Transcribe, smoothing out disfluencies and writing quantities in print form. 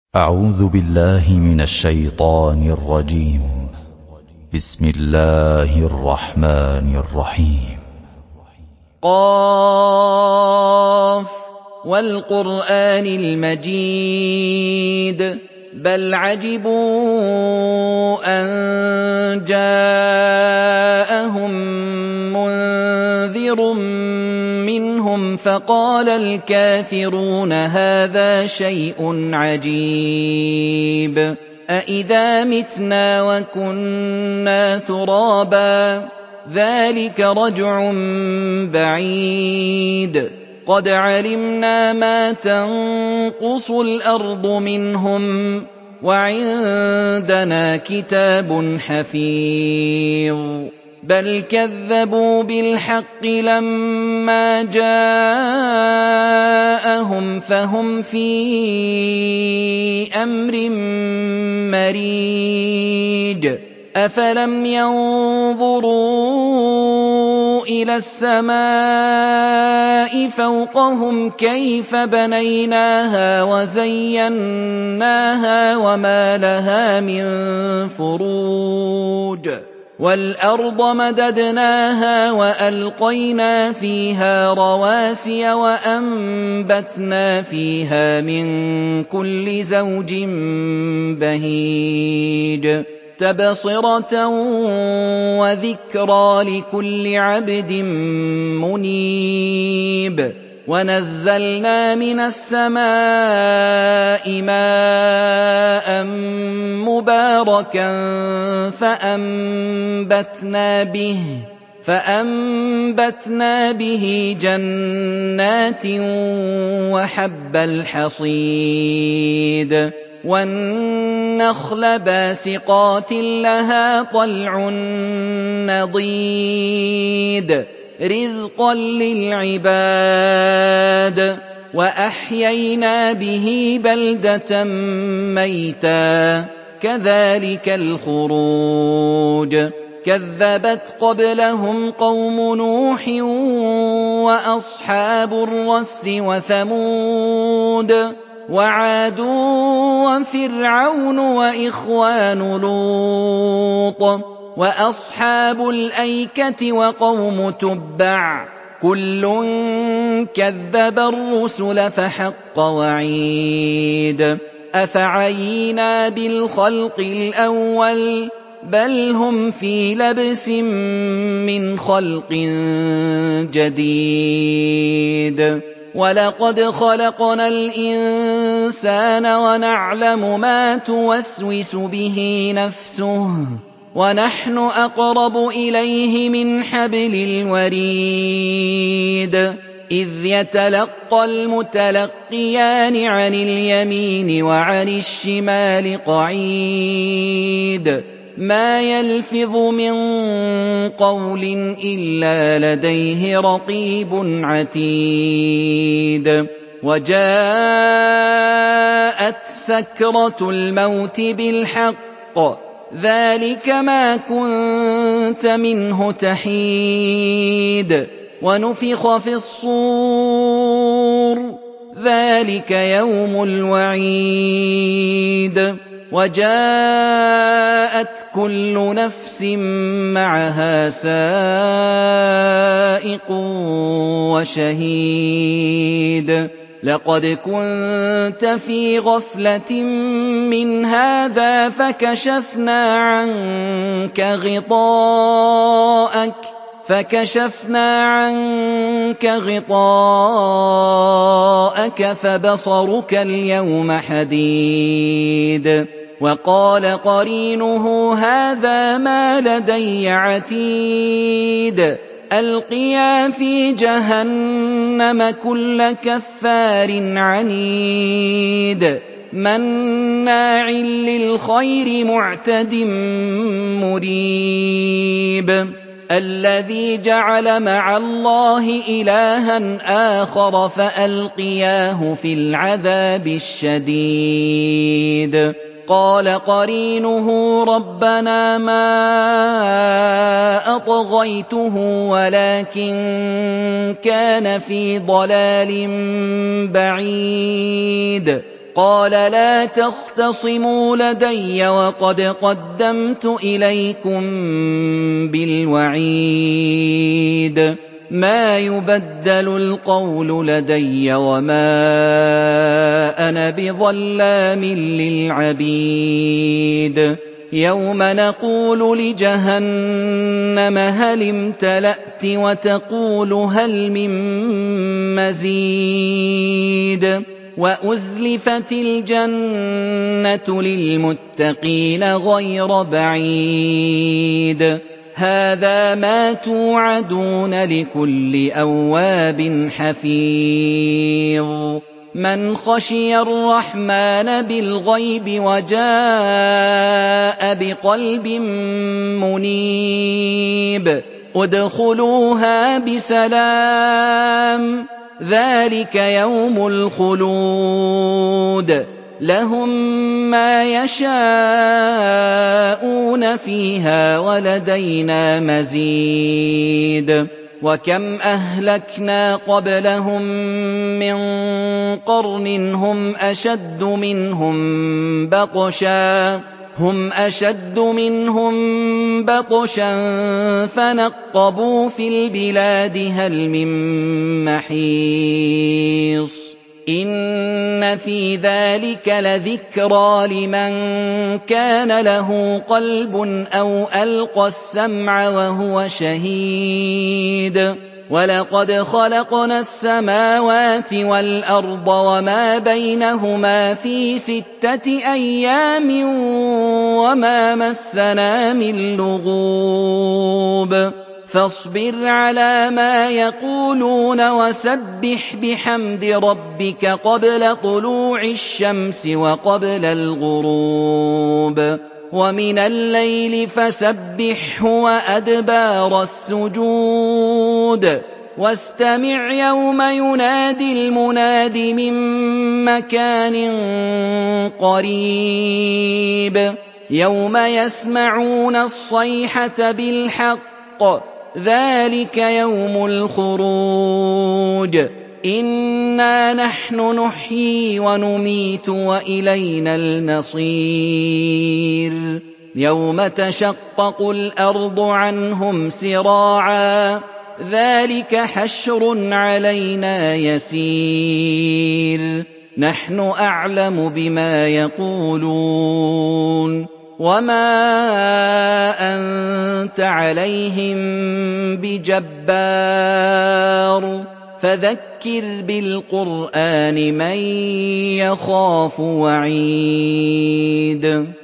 أعوذ بالله من الشيطان الرجيم. بسم الله الرحمن الرحيم. قاف والقرآن المجيد بل عجبوا أن جاءهم منذر منهم فقال الكافرون هذا شيء عجيب أإذا متنا وكنا ترابا ذلك رجع بعيد قد علمنا ما تنقص الأرض منهم وعندنا كتاب حفيظ بل كذبوا بالحق لما جاءهم فهم في أمر مريج أفلم ينظروا إلى السماء فوقهم كيف بنيناها وزيناها وما لها من فروج والأرض مددناها وألقينا فيها رواسي وأنبتنا فيها من كل زوج بهيج تبصرة وذكرى لكل عبد منيب ونزلنا من السماء ماء مباركا فأنبتنا به جنات وحب الحصيد والنخل باسقات لها طلع نضيد رزقا للعباد وأحيينا به بلدة ميتا كذلك الخروج كذبت قبلهم قوم نوح وأصحاب الرس وثمود وعاد وفرعون وإخوان لوط وأصحاب الأيكة وقوم تبع كل كذب الرسل فحق وعيد أفعينا بالخلق الأول بل هم في لبس من خلق جديد ولقد خلقنا الإنسان ونعلم ما توسوس به نفسه ونحن أقرب إليه من حبل الوريد إذ يتلقى المتلقيان عن اليمين وعن الشمال قعيد ما يلفظ من قول إلا لديه رقيب عتيد وجاءت سكرة الموت بالحق ذلك ما كنت منه تحيد ونفخ في الصور ذلك يوم الوعيد وجاءت كل نفس معها سائق وشهيد لقد كنت في غفلة من هذا فكشفنا عنك غطاءك فبصرك اليوم حديد وقال قرينه هذا ما لدي عتيد ألقيا في جهنم كل كفار عنيد مناع للخير معتد مريب الذي جعل مع الله إلها آخر فألقياه في العذاب الشديد قال قرينه ربنا ما أطغيته ولكن كان في ضلال بعيد قَالَ لَا تَخْتَصِمُوا لَدَيَّ وَقَدْ قَدَّمْتُ إِلَيْكُم بِالْوَعِيدِ مَا يُبَدَّلُ الْقَوْلُ لَدَيَّ وَمَا أَنَا بِظَلَّامٍ لِّلْعَبِيدِ يَوْمَ نَقُولُ لِجَهَنَّمَ هَلِ امْتَلَأْتِ وَتَقُولُ هَلْ مِن مَّزِيدٍ وَأُزْلِفَتِ الْجَنَّةُ لِلْمُتَّقِينَ غَيْرَ بَعِيدٍ هَٰذَا مَا تُوعَدُونَ لِكُلِّ أَوَّابٍ حَفِيظٍ مَّنْ خَشِيَ الرَّحْمَٰنَ بِالْغَيْبِ وَجَاءَ بِقَلْبٍ مُّنِيبٍ ادْخُلُوهَا بِسَلَامٍ ذَٰلِكَ يَوْمُ الْخُلُودِ لَهُم مَّا يَشَاءُونَ فِيهَا وَلَدَيْنَا مَزِيدٌ وَكَمْ أَهْلَكْنَا قَبْلَهُم مِّن قَرْنٍ هُمْ أَشَدُّ مِنْهُم بَطْشًا فَنَقَّبُوا فِي الْبِلَادِ هَلْ مِن مَّحِيصٍ إِنَّ فِي ذَٰلِكَ لَذِكْرَىٰ لِمَن كَانَ لَهُ قَلْبٌ أَوْ أَلْقَى السَّمْعَ وَهُوَ شَهِيدٌ وَلَقَدْ خَلَقْنَا السَّمَاوَاتِ وَالْأَرْضَ وَمَا بَيْنَهُمَا فِي 6 أَيَّامٍ وَمَا مَسَّنَا مِن لُّغُوبٍ فاصبر على ما يقولون وسبح بحمد ربك قبل طلوع الشمس وقبل الغروب ومن الليل فسبحه وأدبار السجود واستمع يوم ينادي المناد من مكان قريب يوم يسمعون الصيحة بالحق ذلك يوم الخروج إنا نحن نحيي ونميت وإلينا المصير يوم تشقق الأرض عنهم سراعا ذلك حشر علينا يسير نحن أعلم بما يقولون وما أنت عليهم بجبار فذكر بالقرآن من يخاف وعيد